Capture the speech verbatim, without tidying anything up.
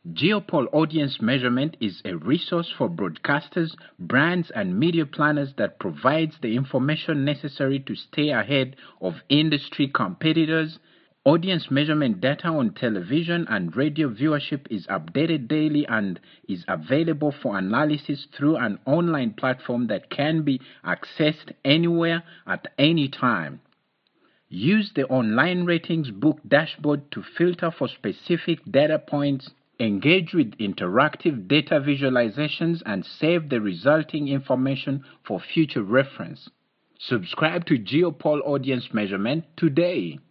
Geopol Audience Measurement is a resource for broadcasters, brands, and media planners that provides the information necessary to stay ahead of industry competitors. Audience measurement data on television and radio viewership is updated daily and is available for analysis through an online platform that can be accessed anywhere at any time. Use the online ratings book dashboard to filter for specific data points. Engage with interactive data visualizations and save the resulting information for future reference. Subscribe to Geopol Audience Measurement today.